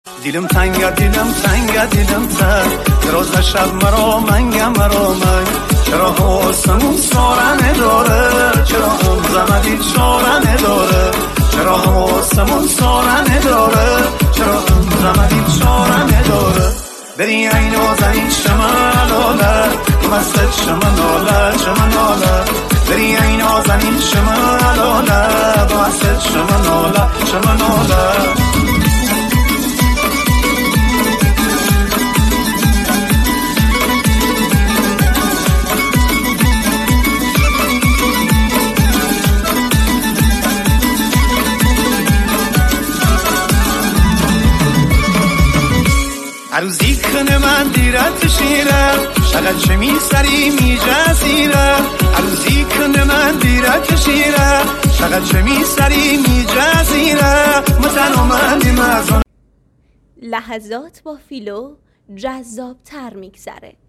دیلم تنگ دیلم روز شب مرا منگ چرا حسنمون سارنه داره چرا اون زمدی چارنه داره چرا حسنمون سارنه داره چرا اون زمدی چارنه داره بری اینو زنی شمالاله مست شمالاله بری اینو زنی شمالاله مست شمالاله عروزی کنه من دیرت شیره شغل چمی سری می جزیره عروزی کنه من دیرت شیره شغل چمی سری می جزیره مزن و من مزن. لحظات با فیلو جذاب تر میگذره.